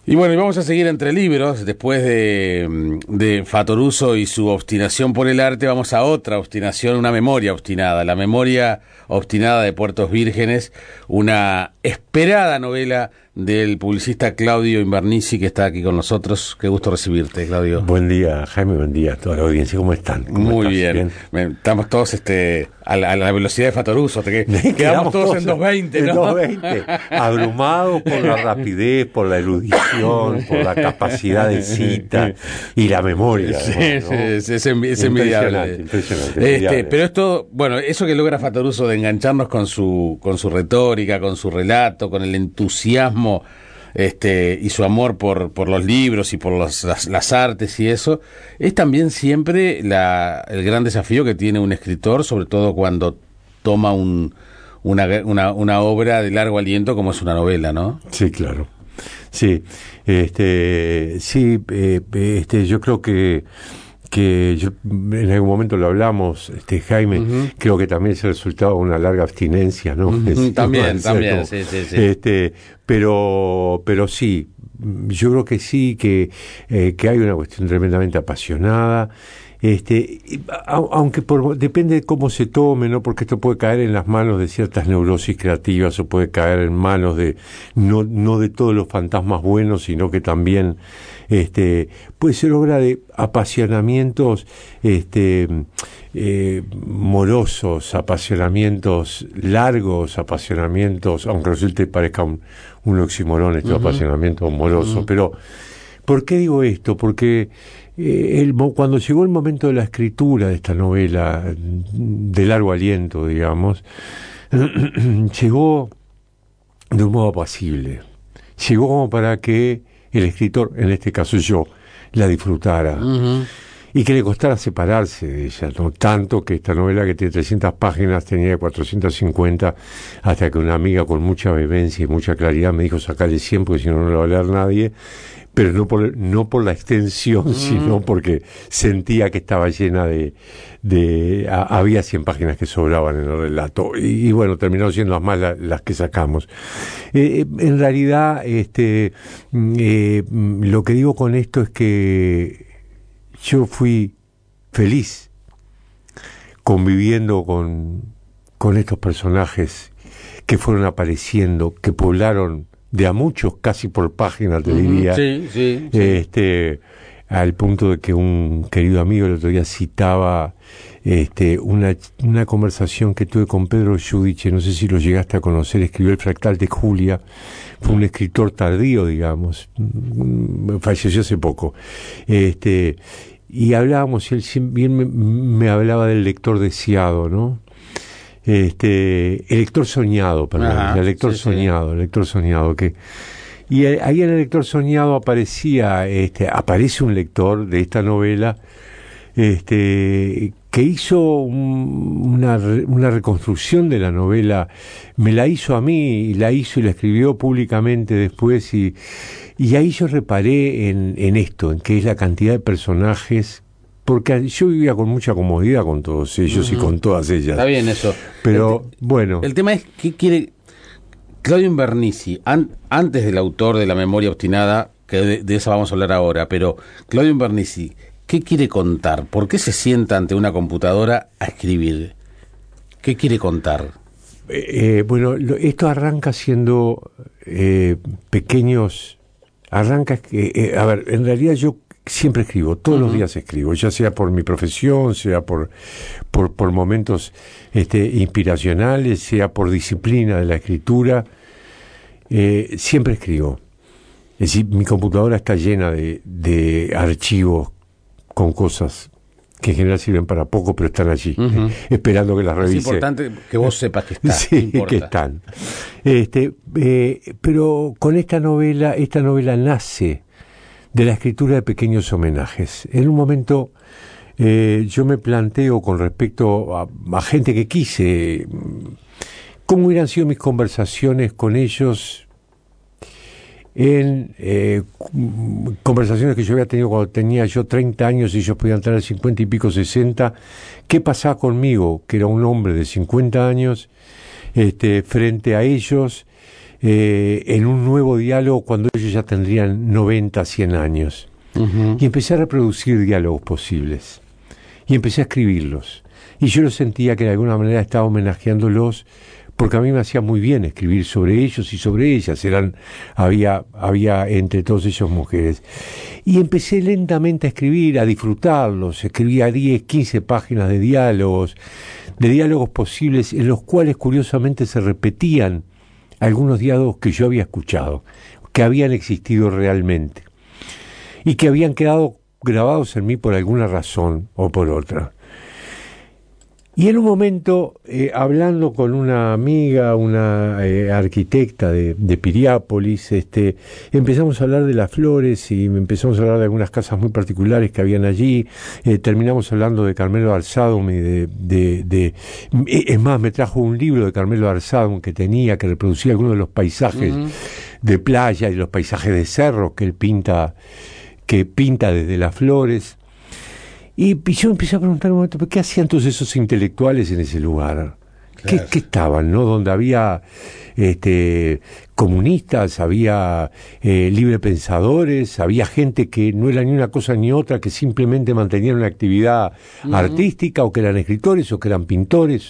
Y bueno, y vamos a seguir entre libros. Después de Fattoruso y su obstinación por el arte, vamos a otra obstinación, una memoria obstinada. La memoria obstinada de Puertos Vírgenes, una esperada novela del publicista Claudio Invernizzi, que está aquí con nosotros. Qué gusto recibirte, Claudio. Buen día, Jaime, buen día a toda la audiencia. ¿Cómo están? Muy bien. Estamos todos a la velocidad de Fattoruso. Quedamos todos en 2:20, ¿no? En 2:20, abrumados por la rapidez, por la erudición, por la capacidad de cita y la memoria. Además, ¿no? Sí, es envidiable. Impresionante. Pero esto, bueno, eso que logra Fattoruso de engancharnos con su retórica, con su relato, con el entusiasmo y su amor por los libros y por las artes y eso, es también siempre el gran desafío que tiene un escritor, sobre todo cuando toma una obra de largo aliento como es una novela, ¿no? Sí, claro. Sí, yo creo que en algún momento lo hablamos, Jaime, creo que también es el resultado de una larga abstinencia, ¿no? También, sí. Pero sí, yo creo que sí, que hay una cuestión tremendamente apasionada, aunque depende de cómo se tome, ¿no? Porque esto puede caer en las manos de ciertas neurosis creativas, o puede caer en manos de no de todos los fantasmas buenos, sino que también pues se logra de apasionamientos morosos, apasionamientos largos, apasionamientos, aunque resulte parezca un oxímoron apasionamiento moroso, pero ¿por qué digo esto? Porque cuando llegó el momento de la escritura de esta novela de largo aliento, digamos, llegó de un modo apacible, llegó como para que el escritor, en este caso yo, la disfrutara y que le costara separarse de ella, no tanto que esta novela, que tiene 300 páginas, tenía 450, hasta que una amiga con mucha vehemencia y mucha claridad me dijo: sacale 100 porque si no, no lo va a leer nadie. Pero no por la extensión, sino porque sentía que estaba llena había 100 páginas que sobraban en el relato, y bueno, terminaron siendo más las que sacamos. En realidad, lo que digo con esto es que yo fui feliz conviviendo con estos personajes que fueron apareciendo, que poblaron de a muchos, casi por página, te diría. Sí. Al punto de que un querido amigo el otro día citaba una conversación que tuve con Pedro Giudice, no sé si lo llegaste a conocer, escribió El Fractal de Julia, fue un escritor tardío, digamos, falleció hace poco, y hablábamos, y él bien me hablaba del lector deseado, ¿no? El lector soñado, perdón, el lector soñado, y ahí en el lector soñado aparece un lector de esta novela, que hizo una reconstrucción de la novela, me la hizo a mí, y la escribió públicamente después, y ahí yo reparé en esto, en que es la cantidad de personajes, porque yo vivía con mucha comodidad con todos ellos y con todas ellas. Está bien eso. Pero, bueno. El tema es qué quiere Claudio Invernizzi, antes del autor de La memoria obstinada, que de esa vamos a hablar ahora, pero Claudio Invernizzi, ¿qué quiere contar? ¿Por qué se sienta ante una computadora a escribir? ¿Qué quiere contar? Bueno, esto arranca siendo pequeños... Arranca... a ver, en realidad yo siempre escribo, todos los días escribo, ya sea por mi profesión, sea por momentos inspiracionales, sea por disciplina de la escritura, siempre escribo. Es decir, mi computadora está llena de archivos con cosas que en general sirven para poco, pero están allí, esperando que las revise. Es importante que vos sepas que están. Sí, que están. Pero con esta novela nace de la escritura de pequeños homenajes. En un momento yo me planteo con respecto a gente que quise, cómo hubieran sido mis conversaciones con ellos en conversaciones que yo había tenido cuando tenía yo 30 años y ellos podían tener 50 y pico, 60. ¿Qué pasaba conmigo, que era un hombre de 50 años, frente a ellos, en un nuevo diálogo cuando ellos ya tendrían 90, 100 años. Y empecé a reproducir diálogos posibles. Y empecé a escribirlos. Y yo lo sentía que de alguna manera estaba homenajeándolos, porque a mí me hacía muy bien escribir sobre ellos y sobre ellas. Había entre todos ellos mujeres. Y empecé lentamente a escribir, a disfrutarlos. Escribía 10, 15 páginas de diálogos posibles, en los cuales curiosamente se repetían algunos diálogos que yo había escuchado, que habían existido realmente, y que habían quedado grabados en mí por alguna razón o por otra. Y en un momento, hablando con una amiga, una arquitecta de Piriápolis, empezamos a hablar de las flores y empezamos a hablar de algunas casas muy particulares que habían allí. Terminamos hablando de Carmelo Arzádum y es más, me trajo un libro de Carmelo Arzádum que reproducía algunos de los paisajes de playa y los paisajes de cerro que él pinta desde las flores. Y yo empecé a preguntar un momento, ¿qué hacían todos esos intelectuales en ese lugar? Claro. ¿Qué estaban, no? Donde había comunistas, había librepensadores, había gente que no era ni una cosa ni otra, que simplemente mantenían una actividad artística, o que eran escritores, o que eran pintores.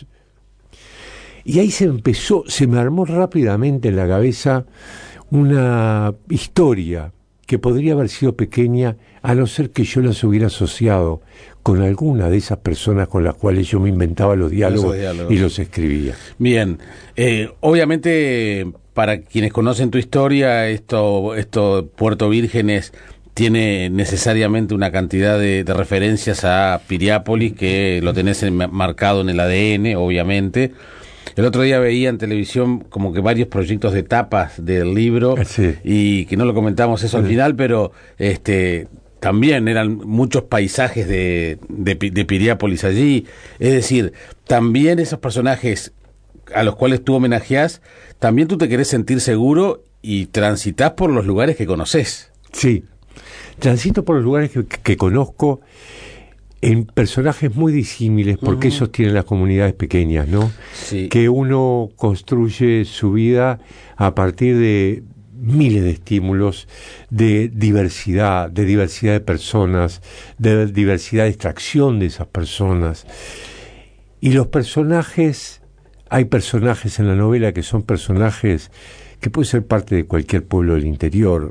Y ahí se me armó rápidamente en la cabeza una historia que podría haber sido pequeña, a no ser que yo las hubiera asociado con alguna de esas personas con las cuales yo me inventaba los diálogos y los escribía. Bien, obviamente para quienes conocen tu historia, esto Puerto Vírgenes tiene necesariamente una cantidad de referencias a Piriápolis, que lo tenés marcado en el ADN, obviamente. El otro día veía en televisión como que varios proyectos de tapas del libro, sí, y que no lo comentamos eso al final, pero también eran muchos paisajes de Piriápolis allí. Es decir, también esos personajes a los cuales tú homenajeás, también tú te querés sentir seguro y transitas por los lugares que conoces. Sí, transito por los lugares que conozco, en personajes muy disímiles, porque esos tienen las comunidades pequeñas, ¿no? Sí. Que uno construye su vida a partir de miles de estímulos, de diversidad de personas, de diversidad de extracción de esas personas. Y los personajes, hay personajes en la novela que son personajes que pueden ser parte de cualquier pueblo del interior,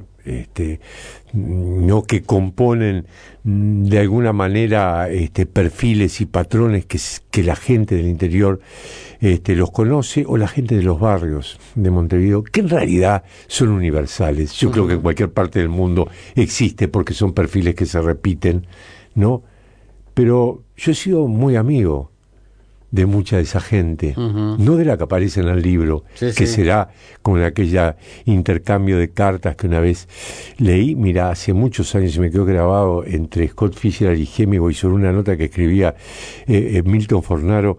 no, que componen de alguna manera perfiles y patrones que la gente del interior los conoce, o la gente de los barrios de Montevideo, que en realidad son universales. Yo creo que en cualquier parte del mundo existe, porque son perfiles que se repiten, ¿no? Pero yo he sido muy amigo de mucha de esa gente, no de la que aparece en el libro, que será con aquella intercambio de cartas que una vez leí, mira, hace muchos años, se me quedó grabado entre Scott Fitzgerald y Hemingway, sobre una nota que escribía Milton Fornaro,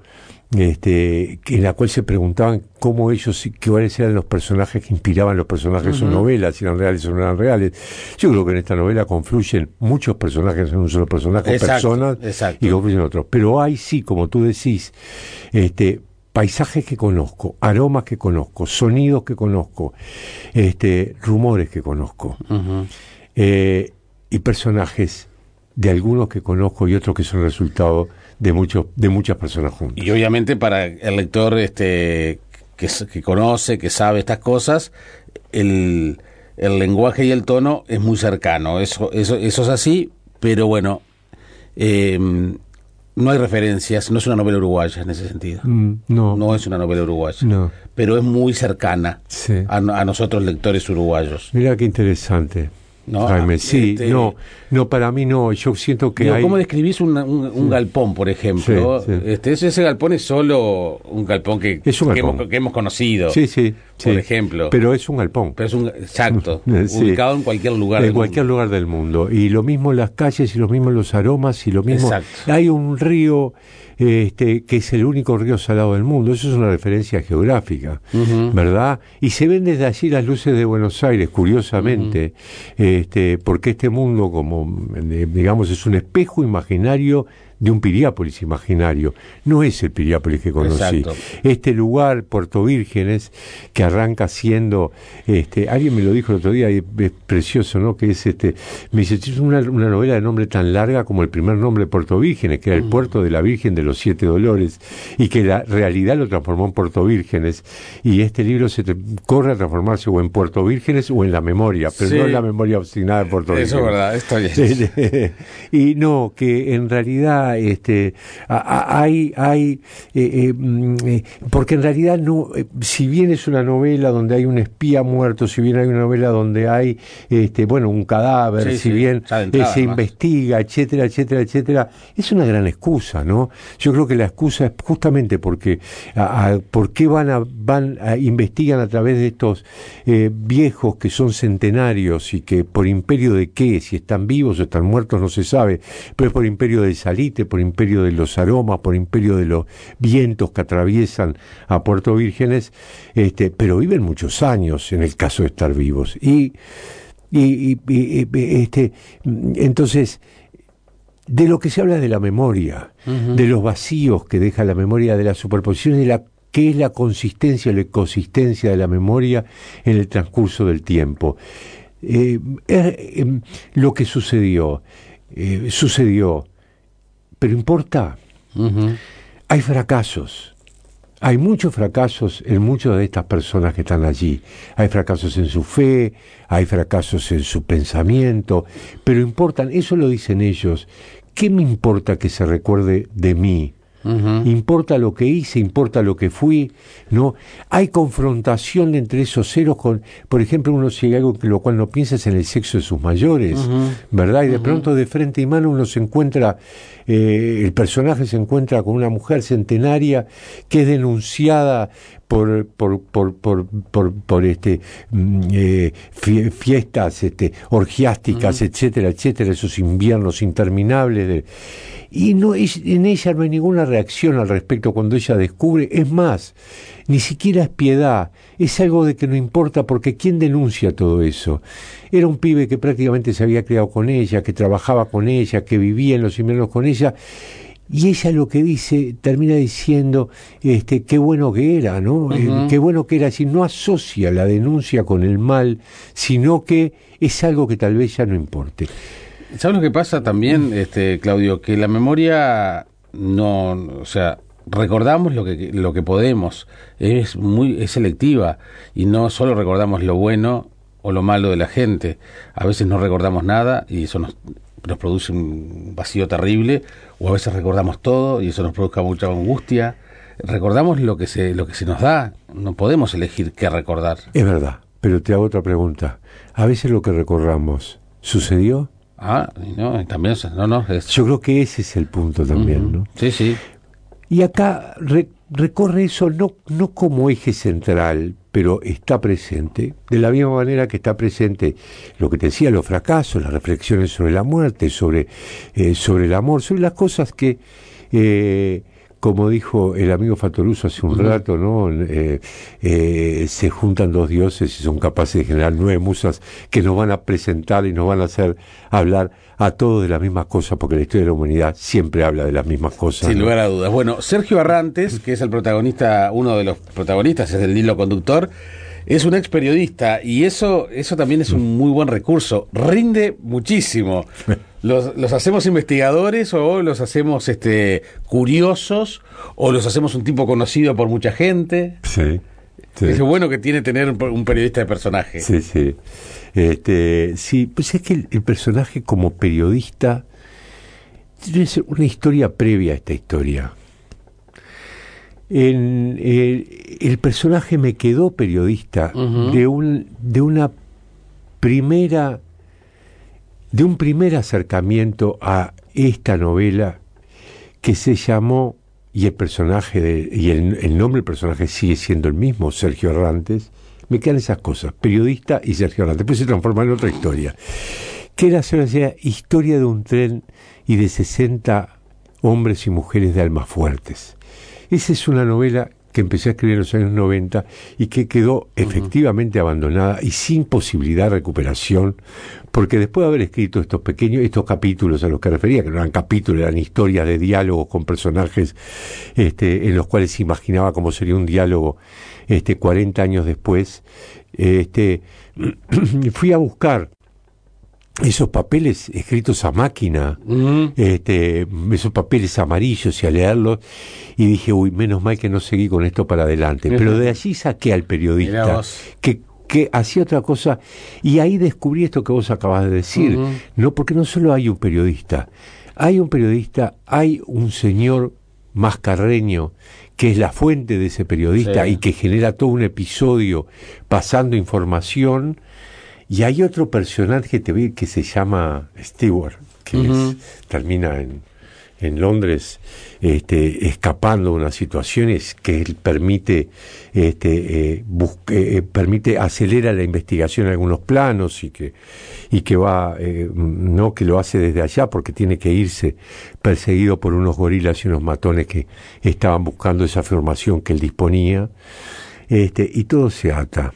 en la cual se preguntaban cómo ellos, cuáles eran los personajes que inspiraban los personajes de sus novelas, si eran reales o no eran reales. Yo creo que en esta novela confluyen muchos personajes en un solo personaje, personas, y confluyen otros. Pero hay, sí, como tú decís, paisajes que conozco, aromas que conozco, sonidos que conozco, rumores que conozco, y personajes de algunos que conozco y otros que son resultado de muchas personas juntas. Y obviamente para el lector que conoce, que sabe estas cosas, el lenguaje y el tono es muy cercano. Eso es así, pero bueno, no hay referencias, no es una novela uruguaya en ese sentido. No es una novela uruguaya, no, pero es muy cercana, sí, a nosotros lectores uruguayos. Mira qué interesante. ¿No? Jaime, sí, no, para mí no, yo siento que hay... ¿Cómo describís un galpón, por ejemplo? Sí. Ese galpón es solo un galpón que hemos conocido, por ejemplo. Pero es un galpón. Exacto, ubicado en cualquier lugar del mundo. En cualquier lugar del mundo. Y lo mismo las calles, y lo mismo los aromas, y lo mismo... Exacto. Hay un río que es el único río salado del mundo. Eso es una referencia geográfica, ¿verdad? Y se ven desde allí las luces de Buenos Aires, curiosamente, porque este mundo, como digamos, es un espejo imaginario de un Piriápolis imaginario. No es el Piriápolis que conocí. Exacto. Este lugar, Puerto Vírgenes, que arranca siendo, alguien me lo dijo el otro día y es precioso, ¿no? Que es me dice, es una novela de nombre tan larga como el primer nombre de Puerto Vírgenes, que era el puerto de la Virgen de los Siete Dolores, y que la realidad lo transformó en Puerto Vírgenes, y este libro corre a transformarse o en Puerto Vírgenes o en la memoria, pero no en la memoria obstinada de Puerto Vírgenes. Eso es verdad, está bien. Y no, que en realidad porque en realidad no, si bien es una novela donde hay un espía muerto, si bien hay una novela donde hay un cadáver, si bien se investiga, etcétera, etcétera, etcétera, es una gran excusa, ¿no? Yo creo que la excusa es justamente porque ¿por qué investigan a través de estos viejos que son centenarios y que por imperio de qué, si están vivos o están muertos no se sabe, pero es por imperio del salitre, por imperio de los aromas, por imperio de los vientos que atraviesan a Puerto Vírgenes, pero viven muchos años en el caso de estar vivos. Entonces, de lo que se habla es de la memoria, de los vacíos que deja la memoria, de las superposiciones, de qué es la consistencia, la ecosistencia de la memoria en el transcurso del tiempo. Lo que sucedió, pero importa. Hay fracasos. Hay muchos fracasos en muchas de estas personas que están allí. Hay fracasos en su fe, hay fracasos en su pensamiento, pero importan, eso lo dicen ellos. ¿Qué me importa que se recuerde de mí? Importa lo que hice, importa lo que fui, ¿no? Hay confrontación entre esos ceros por ejemplo, uno llega a algo que lo cual no piensa es en el sexo de sus mayores, ¿verdad? Y de pronto de frente y mano uno se encuentra, el personaje se encuentra con una mujer centenaria que es denunciada por fiestas orgiásticas, etcétera, etcétera, esos inviernos interminables y en ella no hay ninguna reacción al respecto cuando ella descubre, es más, ni siquiera es piedad, es algo de que no importa porque ¿quién denuncia todo eso? Era un pibe que prácticamente se había criado con ella, que trabajaba con ella, que vivía en los inviernos con ella, y ella lo que dice, termina diciendo, qué bueno que era, ¿no? Qué bueno que era, si no asocia la denuncia con el mal, sino que es algo que tal vez ya no importe. ¿Sabes lo que pasa también, Claudio? Que la memoria recordamos lo que podemos, es selectiva y no solo recordamos lo bueno o lo malo de la gente. A veces no recordamos nada y eso nos produce un vacío terrible, o a veces recordamos todo y eso nos produce mucha angustia. Recordamos lo que se nos da, no podemos elegir qué recordar. Es verdad, pero te hago otra pregunta. A veces lo que recordamos, ¿sucedió? También, Yo creo que ese es el punto también, ¿no? Sí, sí. Y acá recorre eso no como eje central, pero está presente, de la misma manera que está presente lo que te decía, los fracasos, las reflexiones sobre la muerte, sobre el amor, sobre las cosas que, como dijo el amigo Fattoruso hace un rato, ¿no? Se juntan dos dioses y son capaces de generar 9 musas que nos van a presentar y nos van a hacer hablar a todos de las mismas cosas, porque la historia de la humanidad siempre habla de las mismas cosas. Sin lugar a dudas. Bueno, Sergio Arrantes, que es el protagonista, uno de los protagonistas, es el hilo conductor, es un ex periodista y eso también es un muy buen recurso. Rinde muchísimo. Los hacemos investigadores o los hacemos curiosos o los hacemos un tipo conocido por mucha gente. Sí. Es lo bueno que tiene tener un periodista de personaje. Sí, sí. Sí, pues es que el personaje como periodista tiene una historia previa a esta historia. El personaje me quedó periodista de un primer acercamiento a esta novela que se llamó, y el nombre del personaje sigue siendo el mismo, Sergio Arrantes. Me quedan esas cosas, periodista y Sergio Arrantes. Después se transforma en otra historia, que era la historia de un tren y de 60 hombres y mujeres de almas fuertes. Esa es una novela que empecé a escribir en los años 90 y que quedó efectivamente abandonada y sin posibilidad de recuperación, porque después de haber escrito estos capítulos a los que refería, que no eran capítulos, eran historias de diálogos con personajes en los cuales imaginaba cómo sería un diálogo 40 años después, fui a buscar esos papeles escritos a máquina, esos papeles amarillos y a leerlos, y dije, uy, menos mal que no seguí con esto para adelante. Pero de allí saqué al periodista que hacía otra cosa, y ahí descubrí esto que vos acabas de decir, no, porque no solo hay un periodista, hay un señor mascarreño que es la fuente de ese periodista y que genera todo un episodio pasando información. Y hay otro personaje que se llama Stewart, que termina en Londres escapando de unas situaciones que él permite acelera la investigación en algunos planos y que va no que lo hace desde allá porque tiene que irse perseguido por unos gorilas y unos matones que estaban buscando esa información que él disponía, y todo se ata.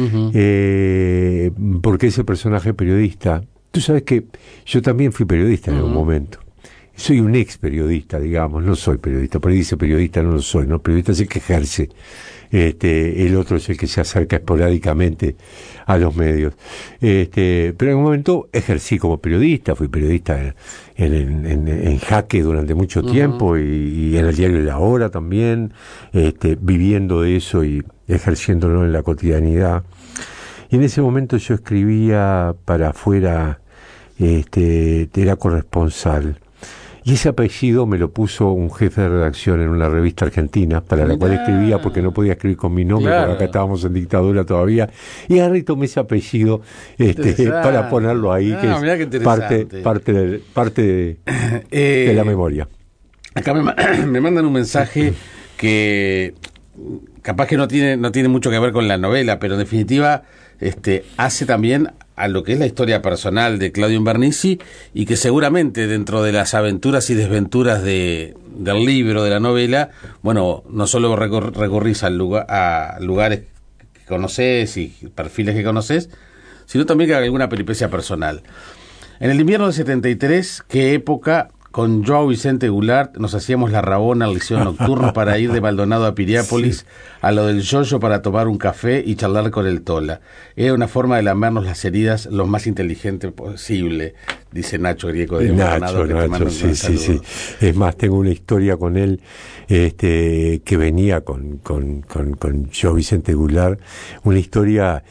Porque ese personaje periodista, tú sabes que yo también fui periodista en algún momento, soy un ex periodista, digamos, no soy periodista, por ahí dice periodista, no lo soy, ¿no? Periodista es el que ejerce, el otro es el que se acerca esporádicamente a los medios, pero en algún momento ejercí como periodista, fui periodista en Jaque durante mucho tiempo y en el diario La Hora también, viviendo de eso y ejerciéndolo en la cotidianidad. Y en ese momento yo escribía para afuera, era corresponsal. Y ese apellido me lo puso un jefe de redacción en una revista argentina, para la cual escribía porque no podía escribir con mi nombre, porque acá estábamos en dictadura todavía. Y agarré, tomé ese apellido para ponerlo ahí, que es parte de la memoria. Acá me mandan un mensaje que capaz que no tiene mucho que ver con la novela, pero en definitiva hace también a lo que es la historia personal de Claudio Invernizzi, y que seguramente dentro de las aventuras y desventuras del libro, de la novela, bueno, no solo recurrís a lugares que conoces y perfiles que conoces, sino también que alguna peripecia personal. En el invierno del 73, ¿qué época? Con Joao Vicente Goulart nos hacíamos la rabona al liceo nocturno para ir de Maldonado a Piriápolis, a lo del Yoyo para tomar un café y charlar con el Tola. Era una forma de lamernos las heridas lo más inteligente posible, dice Nacho Grieco de Maldonado. Nacho, sí. Es más, tengo una historia con él, que venía con Joao Vicente Goulart, una historia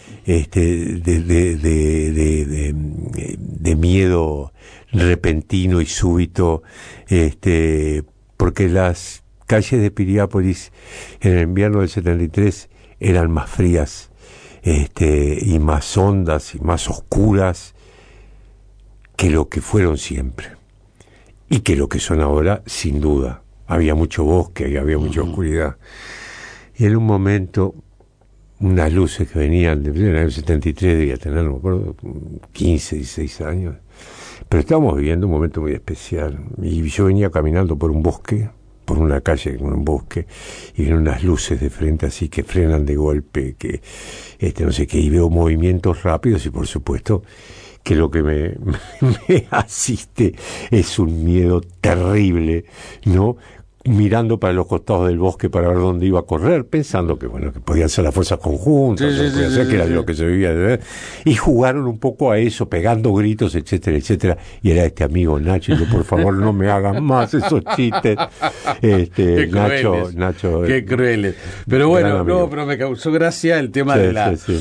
de miedo repentino y súbito, porque las calles de Piriápolis en el invierno del 73 eran más frías, y más hondas y más oscuras que lo que fueron siempre, y que lo que son ahora, sin duda. Había mucho bosque y había mucha oscuridad. Y en un momento, unas luces que venían en el año 73, debía tener, no me acuerdo, 15, 16 años, pero estábamos viviendo un momento muy especial, y yo venía caminando por un bosque, por una calle con un bosque, y vienen unas luces de frente así que frenan de golpe, que no sé qué, y veo movimientos rápidos, y por supuesto que lo que me asiste es un miedo terrible, ¿no? Mirando para los costados del bosque para ver dónde iba a correr, pensando que bueno, que podían ser las fuerzas conjuntas, que era de lo que se vivía, y jugaron un poco a eso, pegando gritos, etcétera, etcétera, y era este amigo Nacho, y yo, por favor, no me hagan más esos chistes, Qué Nacho, qué crueles. Pero bueno, pero me causó gracia el tema de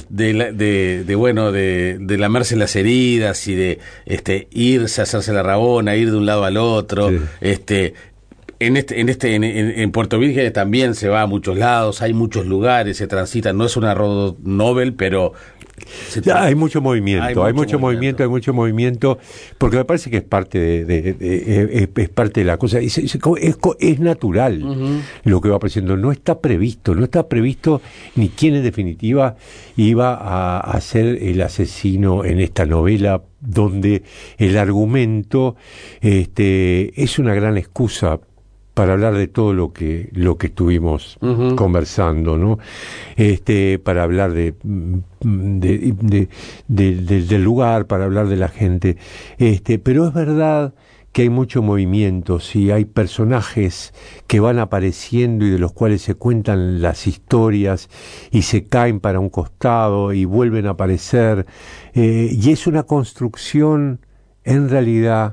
lamerse las heridas y de irse a hacerse la rabona, ir de un lado al otro, En Puerto Vírgenes también se va a muchos lados, hay muchos lugares, se transita, no es una road novel, pero hay mucho movimiento, hay mucho movimiento, porque me parece que es parte es parte de la cosa, es natural lo que va apareciendo, no está previsto ni quién en definitiva iba a ser el asesino en esta novela, donde el argumento es una gran excusa para hablar de todo lo que estuvimos conversando, ¿no? Para hablar del lugar, para hablar de la gente. Pero es verdad que hay mucho movimiento, sí, hay personajes que van apareciendo y de los cuales se cuentan las historias y se caen para un costado y vuelven a aparecer, y es una construcción en realidad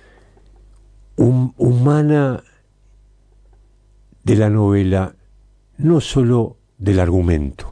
humana de la novela, no solo del argumento.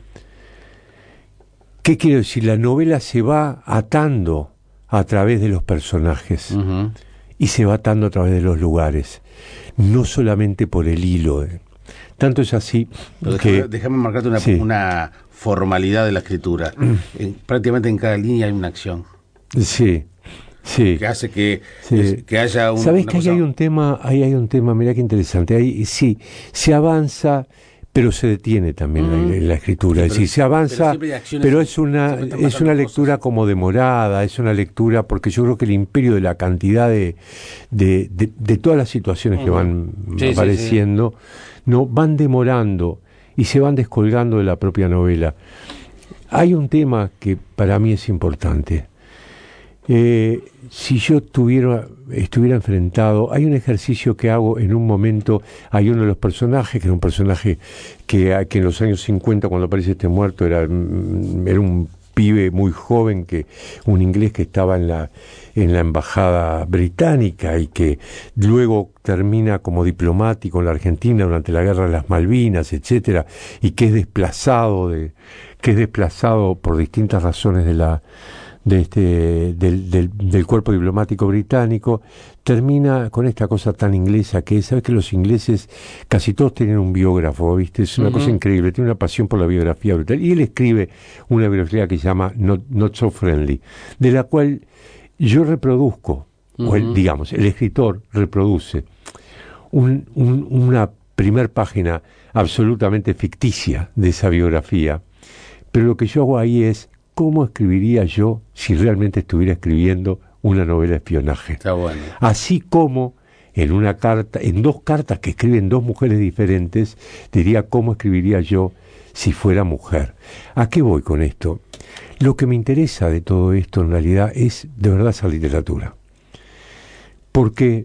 ¿Qué quiero decir? La novela se va atando a través de los personajes y se va atando a través de los lugares, no solamente por el hilo. Tanto es así que... Déjame marcarte una formalidad de la escritura. Prácticamente en cada línea hay una acción. Sí. Sí. Que hace que haya un... ¿Sabés que ahí hay un tema, mirá qué interesante, ahí sí, se avanza, pero se detiene también en la escritura, es decir, se avanza, pero es una lectura como demorada, es una lectura, porque yo creo que el imperio de la cantidad de todas las situaciones que van apareciendo, no van demorando y se van descolgando de la propia novela. Hay un tema que para mí es importante. Si yo estuviera enfrentado, hay un ejercicio que hago en un momento, hay uno de los personajes, que era un personaje que en los años 50, cuando aparece este muerto, era un pibe muy joven, un inglés que estaba en la embajada británica y que luego termina como diplomático en la Argentina durante la guerra de las Malvinas, etcétera, y que es desplazado por distintas razones del cuerpo diplomático británico, termina con esta cosa tan inglesa que es, sabes que los ingleses casi todos tienen un biógrafo, ¿viste? Es una cosa increíble, tiene una pasión por la biografía brutal, y él escribe una biografía que se llama Not So Friendly, de la cual yo reproduzco, o el escritor reproduce una primer página absolutamente ficticia de esa biografía, pero lo que yo hago ahí es ¿cómo escribiría yo si realmente estuviera escribiendo una novela de espionaje? Está bueno. Así como en dos cartas que escriben dos mujeres diferentes, diría cómo escribiría yo si fuera mujer. ¿A qué voy con esto? Lo que me interesa de todo esto en realidad es de verdad esa literatura. Porque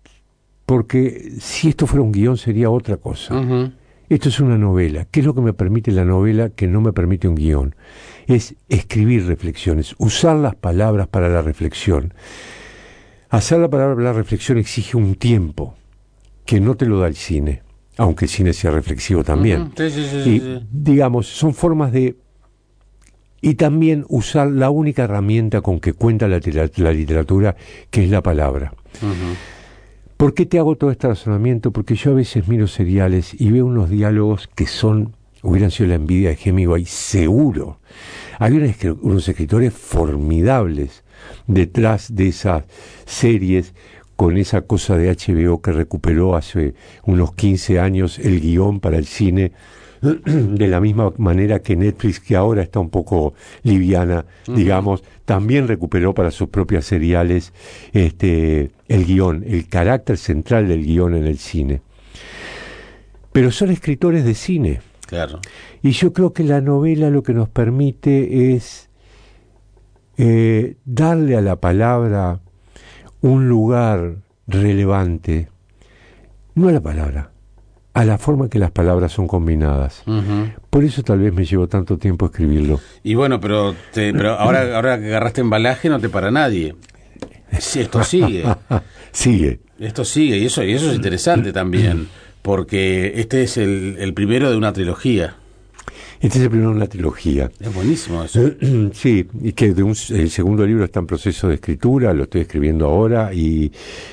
si esto fuera un guión sería otra cosa. Esto es una novela. ¿Qué es lo que me permite la novela que no me permite un guión? Es escribir reflexiones, usar las palabras para la reflexión. Hacer la palabra para la reflexión exige un tiempo que no te lo da el cine, aunque el cine sea reflexivo también. Digamos, son formas de... Y también usar la única herramienta con que cuenta la literatura, que es la palabra. ¿Por qué te hago todo este razonamiento? Porque yo a veces miro seriales y veo unos diálogos que hubieran sido la envidia de Hemingway, seguro. Hay unos escritores formidables detrás de esas series, con esa cosa de HBO que recuperó hace unos 15 años el guión para el cine, de la misma manera que Netflix, que ahora está un poco liviana, digamos, también recuperó para sus propias seriales el guión, el carácter central del guión en el cine. Pero son escritores de cine. Claro. Y yo creo que la novela lo que nos permite es darle a la palabra un lugar relevante, no a la palabra, a la forma en que las palabras son combinadas. Por eso tal vez me llevó tanto tiempo escribirlo. Y bueno, pero ahora que agarraste embalaje no te para nadie. Sí, esto sigue. Sigue. Esto sigue, y eso es interesante también, porque este es el primero de una trilogía. Este es el primero de una trilogía. Es buenísimo eso. Sí, y que el segundo libro está en proceso de escritura, lo estoy escribiendo ahora, y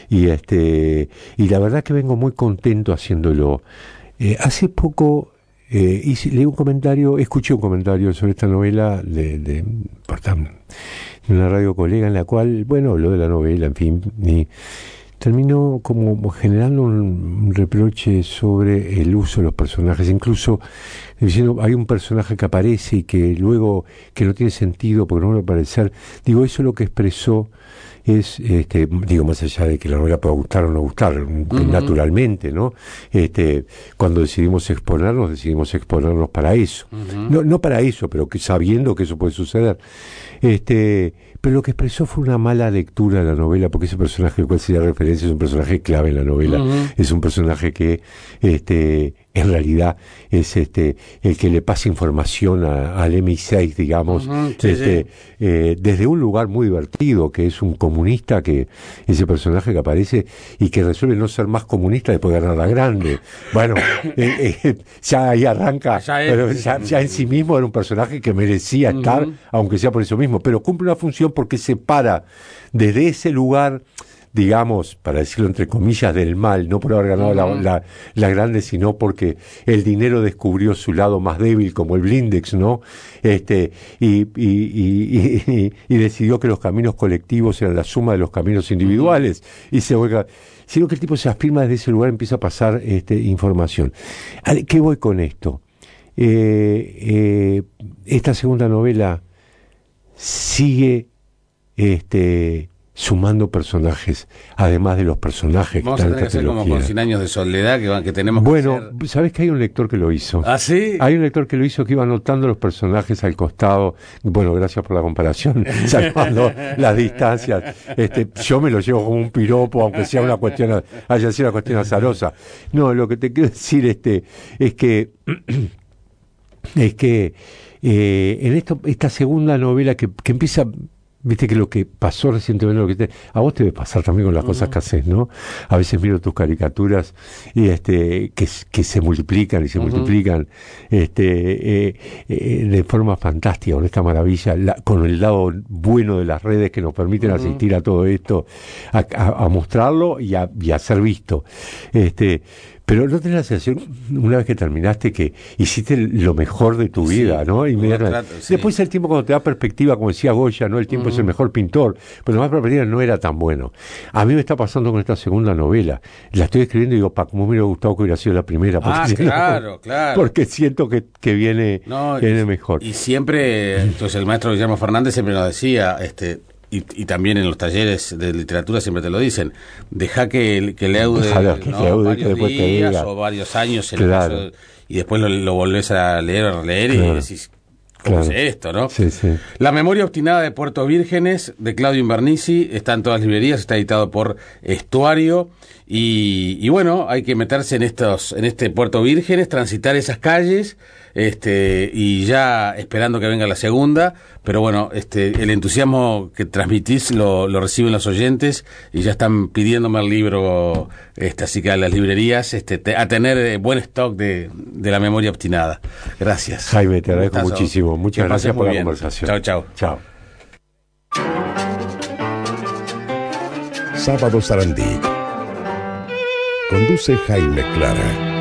la verdad que vengo muy contento haciéndolo. Hace poco escuché un comentario sobre esta novela de una radio colega en la cual, habló de la novela, en fin, y terminó como generando un reproche sobre el uso de los personajes, incluso diciendo, hay un personaje que aparece y que luego, que no tiene sentido porque no va a aparecer. Digo, eso lo que expresó es, digo, más allá de que la novela pueda gustar o no gustar, naturalmente, ¿no? Cuando decidimos exponernos para eso. No para eso, pero que sabiendo que eso puede suceder. Pero lo que expresó fue una mala lectura de la novela, porque ese personaje al cual se da referencia es un personaje clave en la novela. Es un personaje que, en realidad, es el que le pasa información al MI6, digamos, desde un lugar muy divertido, que es un comunista, que ese personaje que aparece y que resuelve no ser más comunista después de ganar la grande. Bueno, ya ahí arranca, pero ya en sí mismo era un personaje que merecía estar, aunque sea por eso mismo, pero cumple una función porque se para desde ese lugar, digamos, para decirlo entre comillas, del mal, no por haber ganado la grande, sino porque el dinero descubrió su lado más débil, como el blindex, ¿no? Y decidió que los caminos colectivos eran la suma de los caminos individuales, y se vuelve, sino que el tipo se afirma desde ese lugar, empieza a pasar información. ¿Qué voy con esto? Esta segunda novela sigue sumando personajes, además de los personajes. Vamos a tener que hacer como con 100 años de soledad que tenemos que hacer. ¿Sabés que hay un lector que lo hizo? ¿Ah, sí? Hay un lector que lo hizo, que iba anotando los personajes al costado. Bueno, gracias por la comparación, salvando las distancias. Yo me lo llevo como un piropo, aunque sea una cuestión, haya sido una cuestión azarosa. No, lo que te quiero decir es que en esta segunda novela que empieza, viste que lo que pasó recientemente, a vos te debe pasar también con las cosas que haces, ¿no? A veces miro tus caricaturas y que se multiplican y se multiplican de forma fantástica, con esta maravilla, con el lado bueno de las redes que nos permiten asistir a todo esto, a mostrarlo y a ser visto. Pero no tenés la sensación, una vez que terminaste, que hiciste lo mejor de tu vida, ¿no? Inmediatamente. Después el tiempo, cuando te da perspectiva, como decía Goya, ¿no? El tiempo es el mejor pintor, pero más perspectiva no era tan bueno. A mí me está pasando con esta segunda novela. La estoy escribiendo y digo, cómo me hubiera gustado que hubiera sido la primera. Claro. Porque siento que viene mejor. Y siempre, entonces el maestro Guillermo Fernández siempre nos decía, y también en los talleres de literatura siempre te lo dicen, deja que leude, varios días o varios años y después lo volvés a leer o releer y decís, ¿cómo es esto, no? Sí. La memoria obstinada de Puerto Vírgenes, de Claudio Invernizzi, está en todas las librerías, está editado por Estuario, y bueno, hay que meterse en este Puerto Vírgenes, transitar esas calles, y ya esperando que venga la segunda, pero bueno, el entusiasmo que transmitís lo reciben los oyentes y ya están pidiéndome el libro, así que a las librerías a tener buen stock de la memoria obstinada. Gracias. Jaime, te agradezco muchísimo. Muchas gracias por la conversación. Chao. Sábado Sarandí. Conduce Jaime Clara.